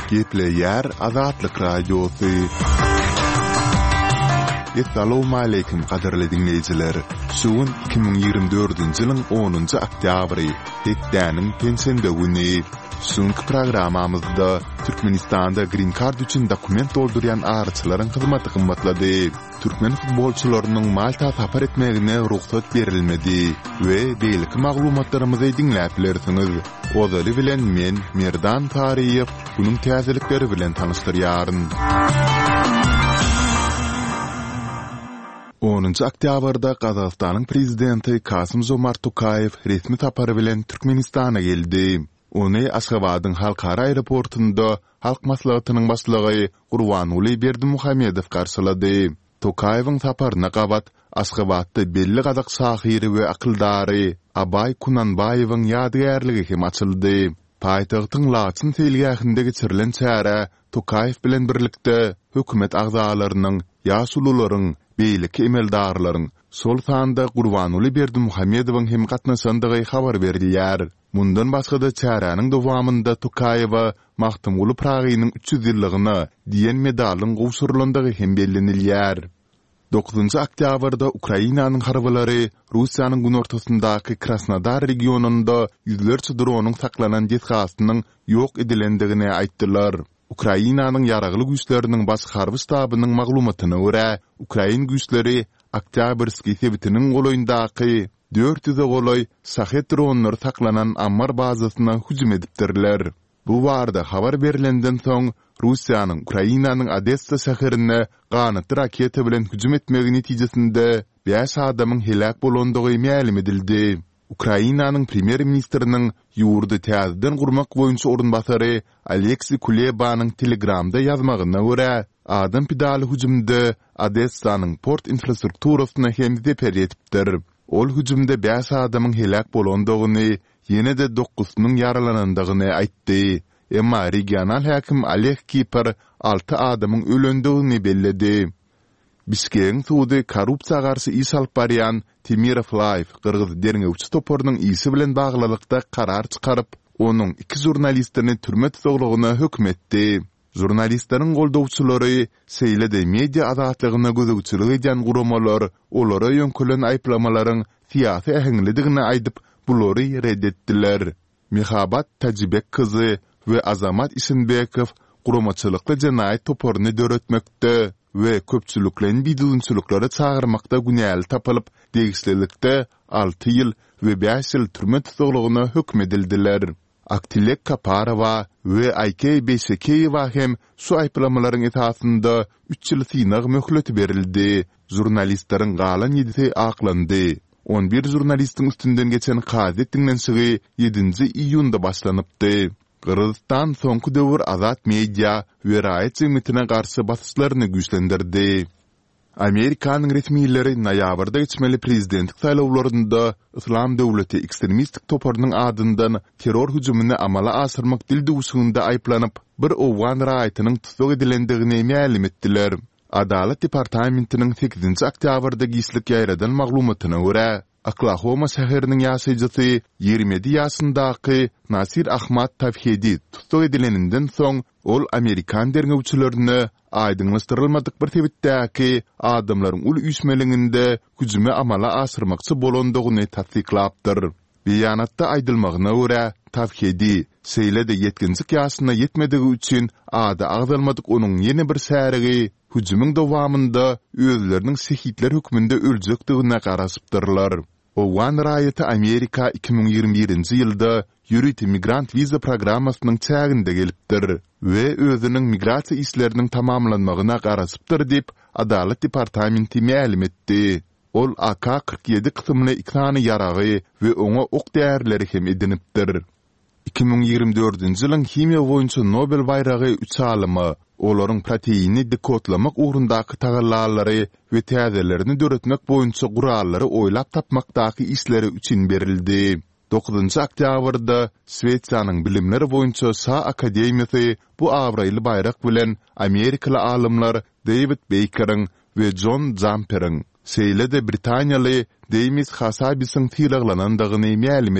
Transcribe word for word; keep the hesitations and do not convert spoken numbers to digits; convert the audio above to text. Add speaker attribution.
Speaker 1: Gepleyer Azatlyk Radiosu. Assalamu alaykum qadarly dinleyijiler. Şuun iki bin ýygrimi dördünji ýylyň onunjy oktýabry, Hetdäniň pensiýa güni. Şuňky programamyzda Türkmenistanda Green Card üçin dokument doldurýan arçylaryň hyzmaty gymmatlady. Türkmen futbolçylarynyň Malta tapar etmegine ruhsat berilmedi we beýleki maglumatlarymyzy dinläp bilersiňiz. Ozaly bilen men Merdan Tariýew bunyň täzelikleri bilen tanyşdyrýaryn. onunjy oktýabrda Gazagystanyň prezidenti Kasym-Jomart Tokayew resmi tapary bilen Türkmenistana geldi. Ony Aşgabatyň halkara aeroportunda halk maslahatynyň başlygy Gurbanuly Berdimuhammedow garşylady. Tokayewiň taparyna gabat Aşgabatda belli Gazak şahyry we akyldary Abay Kunanbayewiň ýadygärligi hem açyldy. Paýtagtyň Laçyn selgähinde geçirilen çäre Tokayew bilen birlikde hökümet agzalarynyň, ýaşulularyň, beýleki emeldarlaryň sol sanda Gurbanuly Berdimuhammedowyň hem gatnaşandygy habar berdiler. Mundan başga da çäräniň dowamında Tokayewa Mahtumly Pragynyň üç ýüz ýyllygyna diýen medalyň gowşurulandygy hem bellenilýär. dokuzunjy oktýabrda Ukrainanyň harbalary Russiýanyň günortasyndaky Krasnodar regionunda ýüzlerçe dronyň saklanan detgasynyň ýok edilendigini aýtdylar. Ukrainanyň ýaragly güýçleriniň baş harby ştabynyň maglumatyna görä, Ukrain güýçleri Oktýabrski sebitiniň golaýyndaky dört yüze golay sahet dronlar saklanan ammar bazasyna hüjüm edipdirler. Bu barada habar berilenden soň Russiýanyň Ukrainanyň Odessa şäherine ganyty raketa bilen hüjüm etmegi netijesinde beş adamyň helak bolandygy ma'lum edildi. Ukrainanyň premier ministriniň ýurdy täzeden gurmak boýunça orunbasary Aleksey Kulebanyň Telegramda ýazmagyna görä, adam pidaly hüjümde Odessanyň port infrastrukturasyna hem zeper etipdir. Ol hüjümde beş adamyň helak bolandygyny, ýene de dokuzynyň yaralanandygyny aýtdy. Emma regional häkim Oleg Kipar alty adamyň ölendigini belledi. Bişkeň suwdy korrupsiýa garşy iş alyp barýan Temirow Kyrgyz derňewçi toporynyň isi bilen baglylykda karar çykaryp, onuň iki jurnalistini türme tutuglygyna hökm etdi. Jurnalistleriň goldowçylary seýlede media azatlygyna gözegçilik edýän guramalar olara ýönkelen aýplamalaryň siýasy ähengligini aýdyp, bulary reddetdiler. Mihabat Tajibek kızı we Azamat Isinbekow guramaçylykly jenaýat toporyny döretmekde we köpçüliklerin bidunçylyklary çağırmakda günäli tapylyp, degislilikde alty ýyl we beş ýyl türme tutuglygyna hökm edildiler. Aktilek Kaparova we Aykey Beşekeýewa hem şu aýplamalaryň esasynda üç ýyl synag möhleti berildi. Jurnalistleriň galan ýedisi aklandy. on bir jurnalistiň üstünden geçen kazet dinlenşigi ýedinji iýunda başlanypdy. Kırgızstan soňky döwür azat media we raýat jemgyýetine garşy basyşlaryny güýçlendirdi. Amerikanyň resmiýetleri noýabrda geçmeli prezidentlik saýlawlarynda Islam döwleti ekstremistik toporynyň adyndan terror hüjümini amala asyrmak dildigusynda aýplanyp, bir owgan raýatynyň tutsak edilendigini ma'lum etdiler. Adalet departamentiniň sekizinji oktýabrda gyslyk ýaýradan maglumatyna görä, Oklahoma şäheriniň ýaşaýjysy ýigirme yedi ýaşyndaky Nasir Ahmad Tawhidi tutsak edileninden soň ol Amerikan derňewçilerini aýdyňlaşdyrylmadyk bir sebitdäki adamlaryň ul üýsmeliginde hüjüme amala asyrmakçy bolandygyny tasdiklapdyr. Beýanatda aýdylmagyna görä, Tawhidi seýlede yetkinlik ýaşyna ýetmedigi üçin ada agdalmadyk onuň ýene bir särigi hüjümüň dowamında özleriniň sehitler hükmünde öljekdigine garaşypdyrlar. Owgan raýaty Amerika iki bin ýygrimi birinji ýylda ýürüti migrant viza programmasynyň çäginde gelipdir we özüniň migrasiýa işleriniň tamamlanmagyna garaşypdyr diýip Adalet departamenti ma'lum etdi. Ol A K kırk yedi kysymyny ikrany ýaragy we oňa ok däherleri hem edinipdir. iki bin ýygrimi dördünji ýylyň himiýa boýunça Nobel baýragy üç alymy olaryň proteini dekotlamak ugrundaky tagallary we täzelerini döretmek boýunça gurallary oýlap tapmakdaky işleri üçin berildi. dokuzunjy oktýabrda Swediýanyň bilimleri boýunça Sa Akademiýasy bu awraýly baýrak bilen Amerikaly alymlar David Baker'ň we John Jumper'ň seýlede Britaniýaly Demis Hassabis'in tiraglanynyny ma'lum